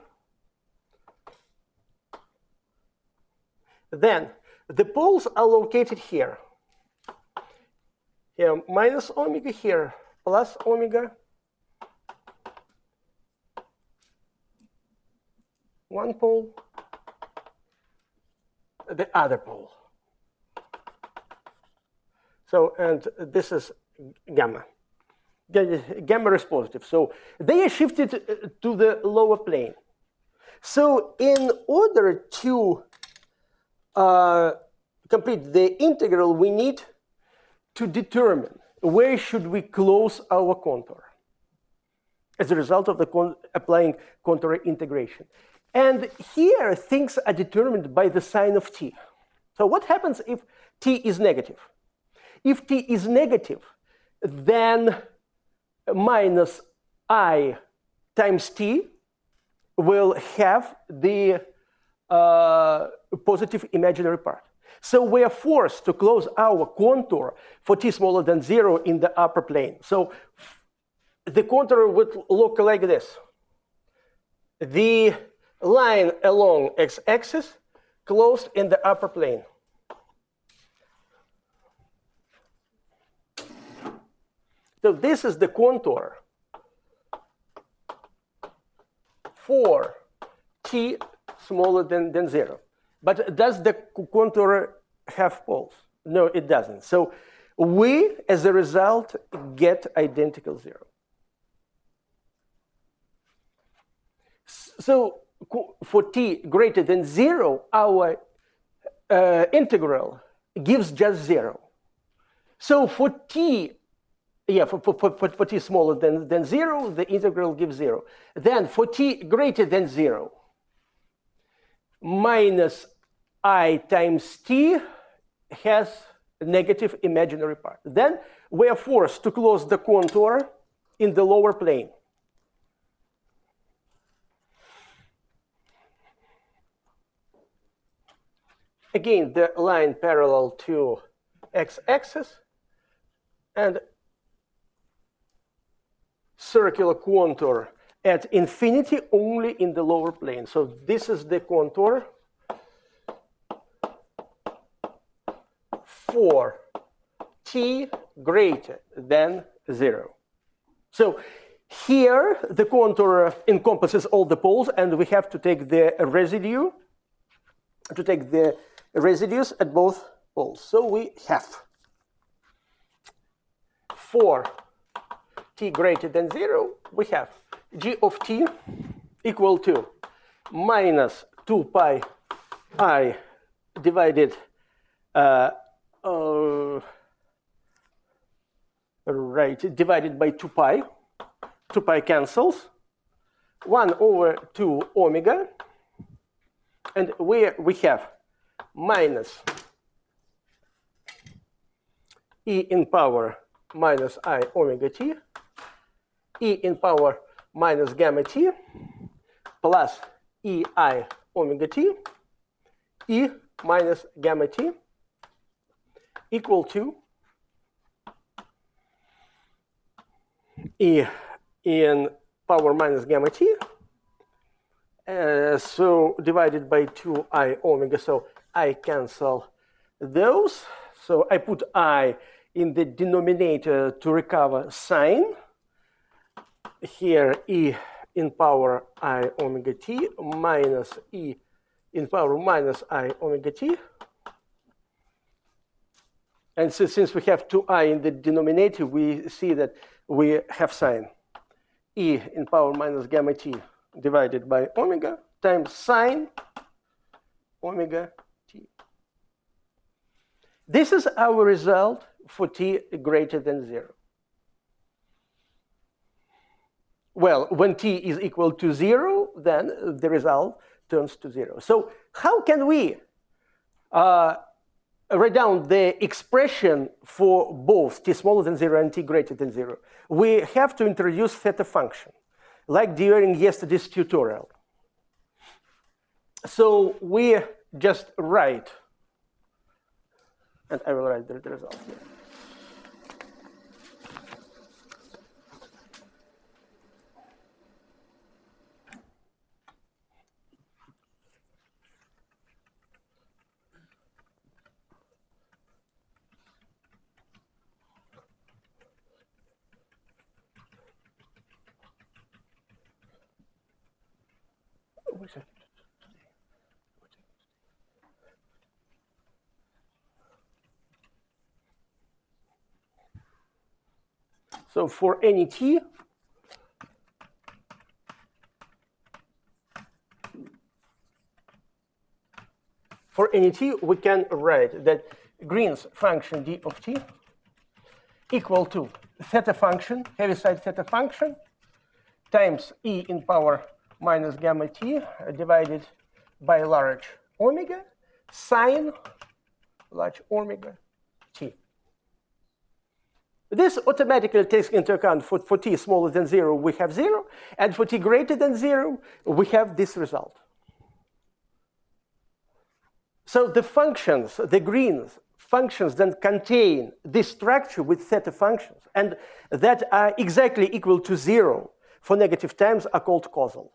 then the poles are located here. Here minus omega, here plus omega one pole, the other pole. So, and this is gamma. Gamma is positive. So they are shifted to the lower plane. So in order to complete the integral, we need to determine where should we close our contour as a result of the applying contour integration. And here things are determined by the sign of t. So what happens if t is negative? If t is negative, then minus I times t will have the positive imaginary part. So we are forced to close our contour for t smaller than 0 in the upper plane. So the contour would look like this. The line along x-axis closed in the upper plane. So this is the contour for t smaller than 0. But does the contour have poles? No, it doesn't. So we, as a result, get identical 0. So for t greater than 0, our integral gives just 0. So for t, for t smaller than 0, the integral gives 0. Then for t greater than 0, minus I times t has a negative imaginary part. Then we are forced to close the contour in the lower plane. Again, the line parallel to x-axis and circular contour at infinity only in the lower plane. So this is the contour for t greater than 0. So here the contour encompasses all the poles, and we have to take the residue, residues at both poles. So we have for t greater than 0, we have g of t equal to minus 2 pi I divided divided by 2 pi. 2 pi cancels. 1 over 2 omega. And we have minus e in power minus I omega t, e in power minus gamma t, plus ei omega t, e minus gamma t, equal to e in power minus gamma t, so divided by 2I omega, so I cancel those. So I put I in the denominator to recover sine. Here e in power I omega t minus e in power minus I omega t. And so since we have 2I in the denominator, we see that we have sine. E in power minus gamma t divided by omega times sine omega t. This is our result for t greater than 0. Well, when t is equal to 0, then the result turns to 0. So how can we write down the expression for both t smaller than 0 and t greater than 0? We have to introduce theta function, like during yesterday's tutorial. So we just write, and I will write the result here. So for any t, we can write that Green's function d of t equal to theta function, Heaviside theta function, times e in power minus gamma t divided by large omega sine large omega t. This automatically takes into account for t smaller than 0, we have 0, and for t greater than 0, we have this result. So the functions, the Green's functions that contain this structure with theta functions and that are exactly equal to 0 for negative times are called causal.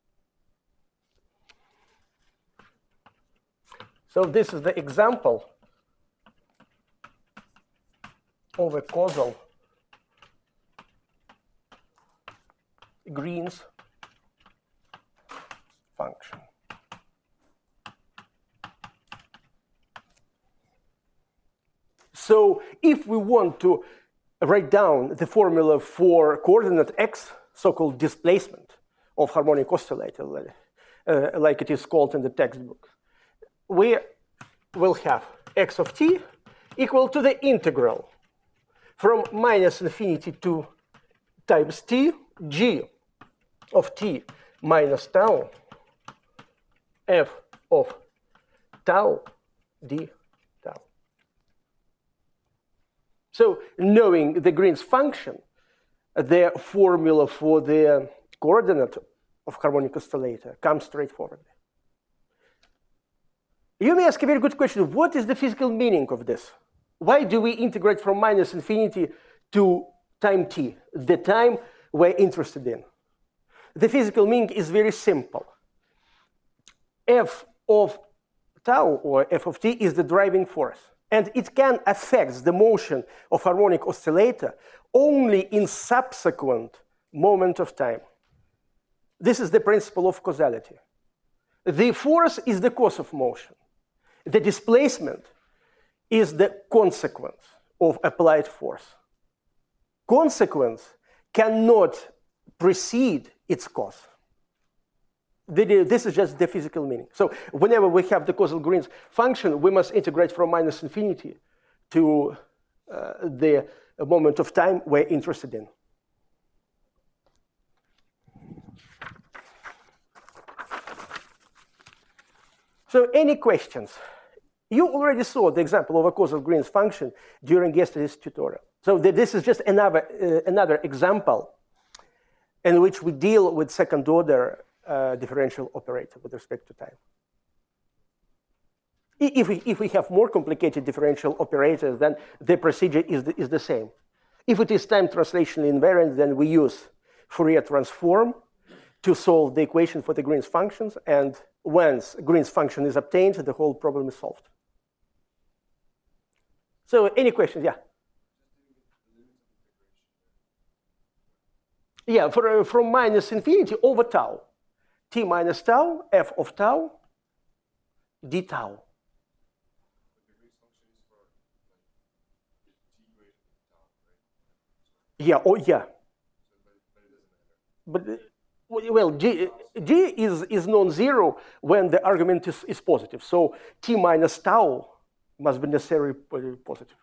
So this is the example of a causal Green's function. So if we want to write down the formula for coordinate x, so-called displacement of harmonic oscillator, like it is called in the textbook, we will have x of t equal to the integral from minus infinity to times t, g of t minus tau, f of tau d tau. So knowing the Green's function, the formula for the coordinate of harmonic oscillator comes straightforwardly. You may ask a very good question, what is the physical meaning of this? Why do we integrate from minus infinity to time t, the time we're interested in? The physical meaning is very simple. F of tau, or f of t, is the driving force. And it can affect the motion of harmonic oscillator only in subsequent moment of time. This is the principle of causality. The force is the cause of motion. The displacement is the consequence of applied force. Consequence cannot precede its cause. This is just the physical meaning. So whenever we have the causal Green's function, we must integrate from minus infinity to the moment of time we're interested in. So any questions? You already saw the example of a causal Green's function during yesterday's tutorial. So this is just another example in which we deal with second order differential operator with respect to time. If we have more complicated differential operators, then the procedure is the same. If it is time translationally invariant, then we use Fourier transform to solve the equation for the Green's functions, and once Green's function is obtained, the whole problem is solved. So any questions? Yeah. Yeah, from minus infinity over tau. T minus tau, f of tau, d tau. Yeah, oh yeah. But, well, G is non-zero when the argument is positive. So T minus tau must be necessarily positive.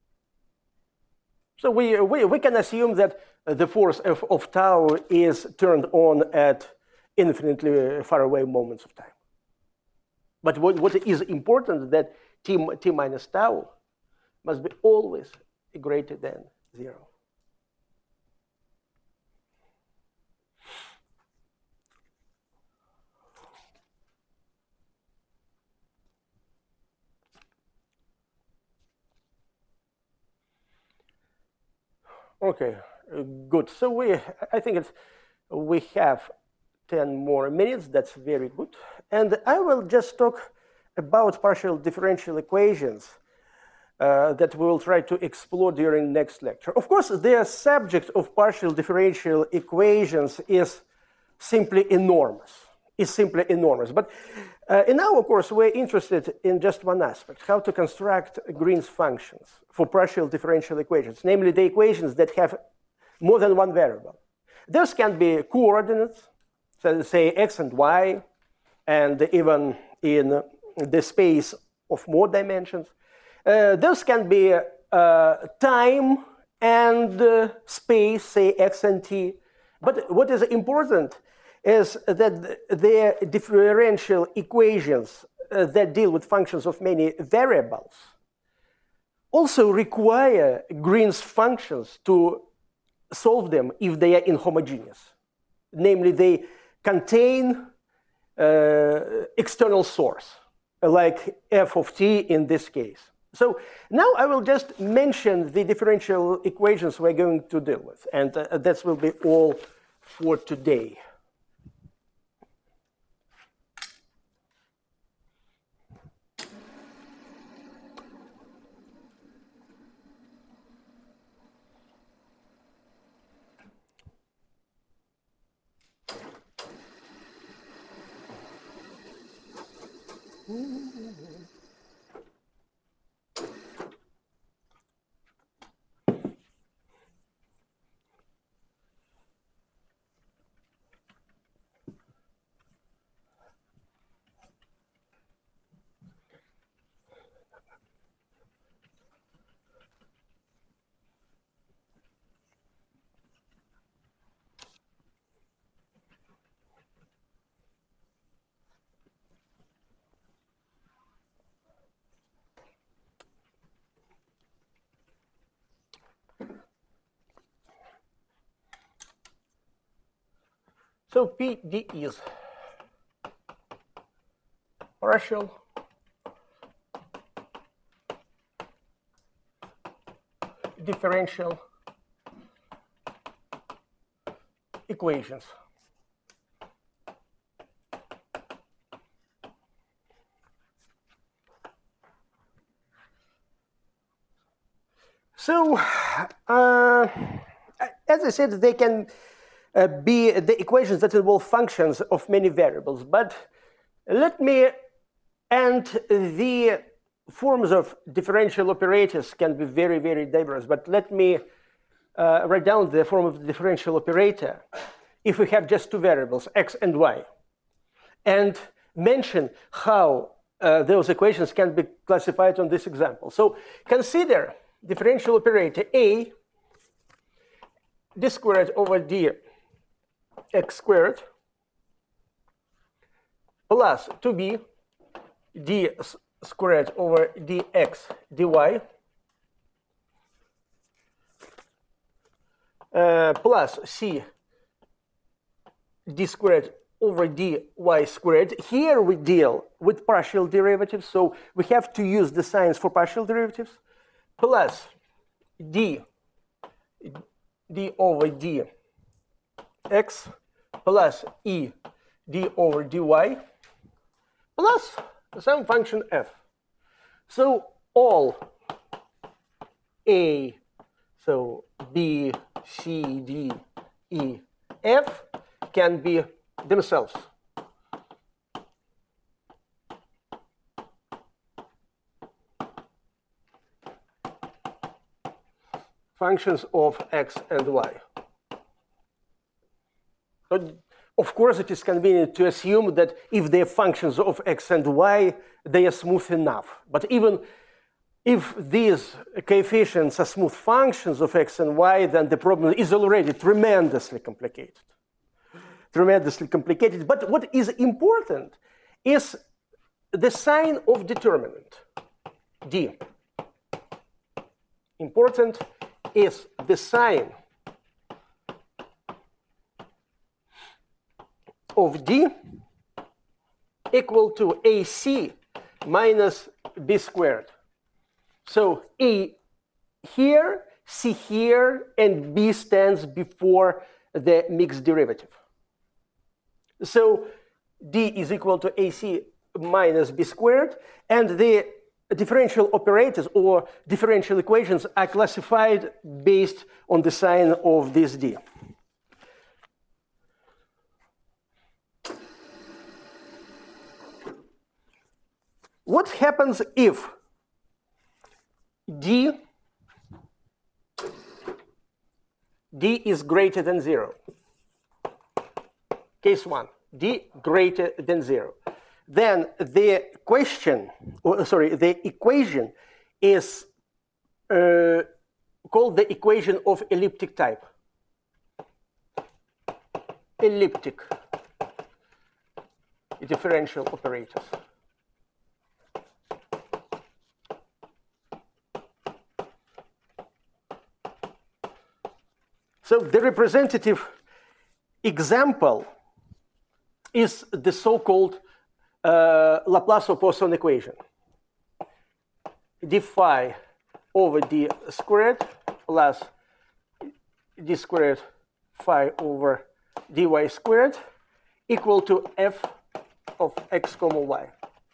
So we can assume that the force of tau is turned on at infinitely far away moments of time. But what is important is that T minus tau must be always greater than 0. Okay, good. So I think we have 10 more minutes. That's very good. And I will just talk about partial differential equations that we will try to explore during next lecture. Of course, the subject of partial differential equations is simply enormous. is simply enormous. But in our course, we're interested in just one aspect, how to construct Green's functions for partial differential equations, namely the equations that have more than one variable. Those can be coordinates, so say x and y, and even in the space of more dimensions. Those can be time and space, say x and t. But what is important is that the differential equations that deal with functions of many variables also require Green's functions to solve them if they are inhomogeneous. Namely, they contain external source, like f of t in this case. So now I will just mention the differential equations we're going to deal with, and that will be all for today. So PD is partial differential equations. So, as I said, they can be the equations that involve functions of many variables. But let me, and the forms of differential operators can be very, very diverse. But let me write down the form of the differential operator if we have just two variables, x and y, and mention how those equations can be classified on this example. So consider differential operator a d squared over d x squared plus 2b d squared over dx dy plus c d squared over dy squared. Here we deal with partial derivatives, so we have to use the signs for partial derivatives, plus d over dx plus e d over dy plus some function f. So all a, so b, c, d, e, f can be themselves functions of x and y. But of course, it is convenient to assume that if they are functions of x and y, they are smooth enough. But even if these coefficients are smooth functions of x and y, then the problem is already tremendously complicated. But what is important is the sign of determinant, d. Important is the sign of d equal to ac minus b squared. So a here, c here, and b stands before the mixed derivative. So d is equal to ac minus b squared, and the differential operators or differential equations are classified based on the sign of this d. what happens if d is greater than 0? Case 1, d greater than 0. Then the equation is called the equation of elliptic type. Elliptic differential operators. So the representative example is the so-called Laplace or Poisson equation. d phi over d squared plus d squared phi over dy squared equal to f of x comma y.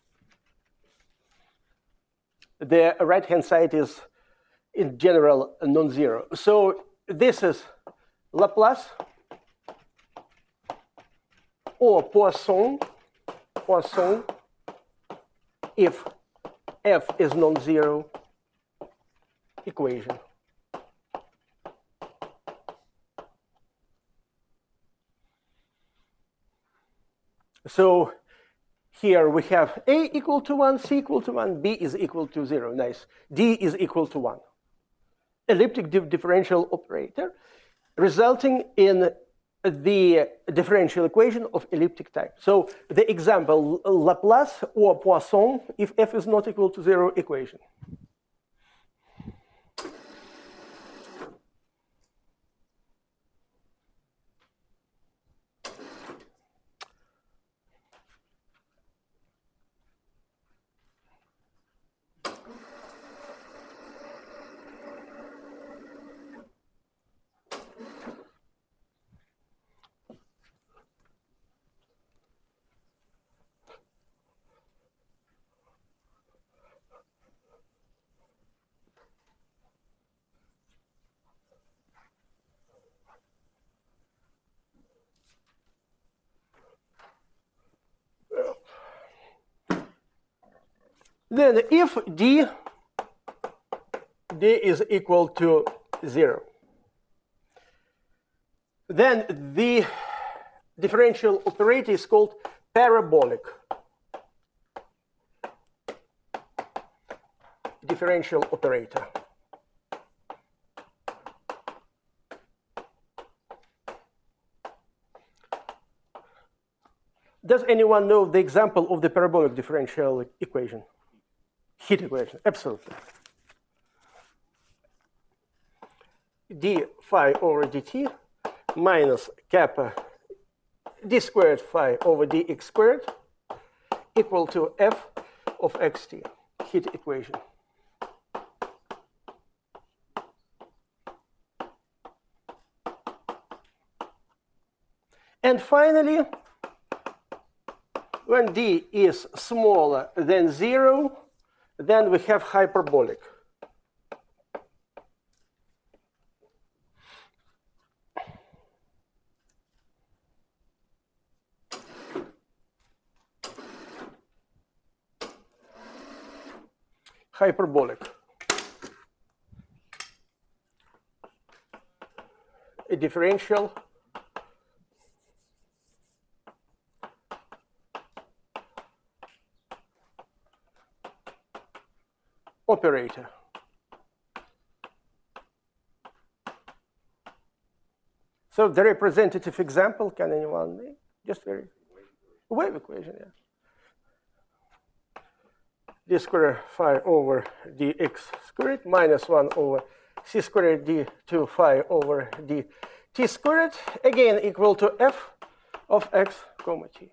The right-hand side is, in general, non-zero. So this is Laplace or Poisson if f is non-zero equation. So here we have A equal to 1, C equal to 1, B is equal to 0. Nice. D is equal to 1. Elliptic differential operator resulting in the differential equation of elliptic type. So the example, Laplace or Poisson if f is not equal to 0 equation. Then if d is equal to 0, then the differential operator is called parabolic differential operator. Does anyone know the example of the parabolic differential equation? Heat equation, absolutely. d phi over dt minus kappa d squared phi over dx squared equal to f of xt, heat equation. And finally, when d is smaller than 0, then we have hyperbolic. Hyperbolic. A differential operator. So the representative example, can anyone name? Just very wave equation, yeah. d squared phi over dx squared minus 1 over c squared d2 phi over dt squared, again equal to f of x comma t.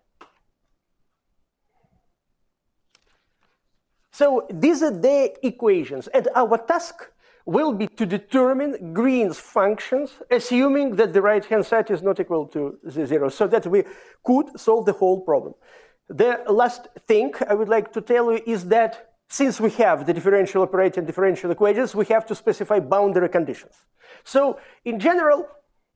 So these are the equations, and our task will be to determine Green's functions, assuming that the right-hand side is not equal to 0, so that we could solve the whole problem. The last thing I would like to tell you is that since we have the differential operator and differential equations, we have to specify boundary conditions. So in general,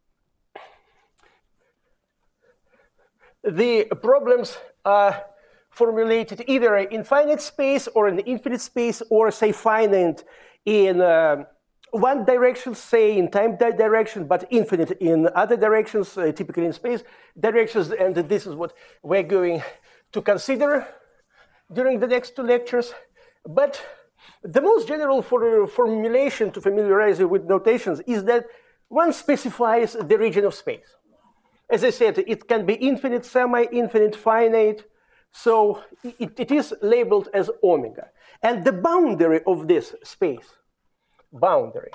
the problems are formulated either in finite space or in infinite space, or say finite in one direction, say in time direction, but infinite in other directions, typically in space directions. And this is what we're going to consider during the next two lectures. But the most general formulation to familiarize you with notations is that one specifies the region of space. As I said, it can be infinite, semi-infinite, finite. So it is labeled as omega. And the boundary of this space, boundary,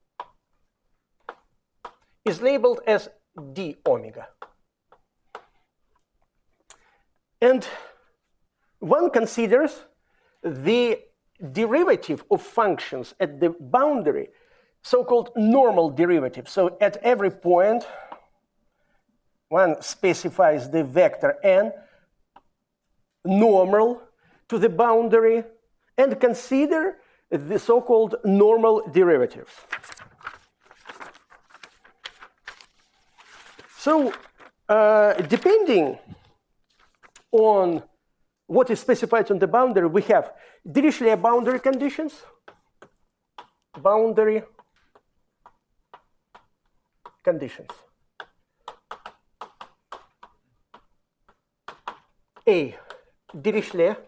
is labeled as d omega. And one considers the derivative of functions at the boundary, so-called normal derivative. So at every point, one specifies the vector n normal to the boundary and consider the so-called normal derivatives. So depending on what is specified on the boundary, we have Dirichlet boundary conditions, boundary conditions. A, Dirichlet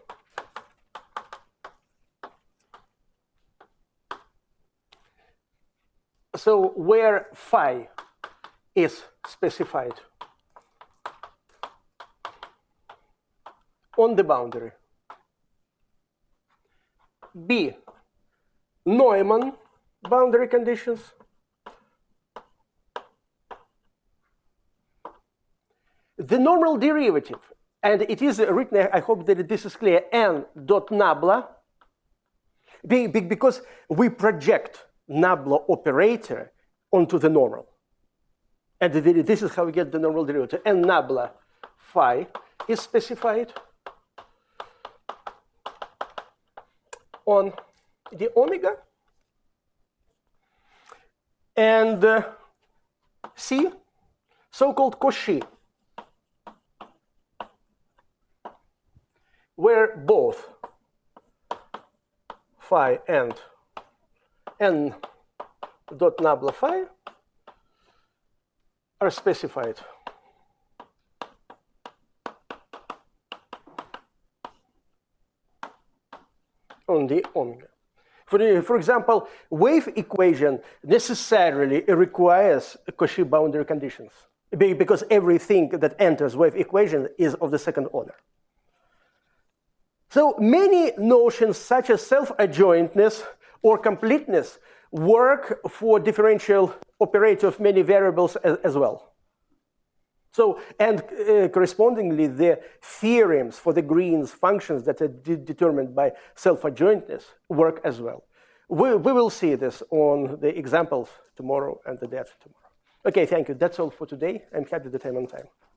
so where phi is specified on the boundary. B, Neumann boundary conditions. The normal derivative, and it is written, I hope that this is clear, n dot nabla, because we project nabla operator onto the normal. And this is how we get the normal derivative. And nabla phi is specified on the omega. And C, so-called Cauchy, where both phi and n dot nabla phi are specified on the omega. For example, wave equation necessarily requires Cauchy boundary conditions because everything that enters wave equation is of the second order. So many notions such as self-adjointness or completeness work for differential operator of many variables as well. So, and correspondingly, the theorems for the Green's functions that are determined by self-adjointness work as well. We will see this on the examples tomorrow and the day after tomorrow. Okay, thank you. That's all for today. I'm happy that I'm on time.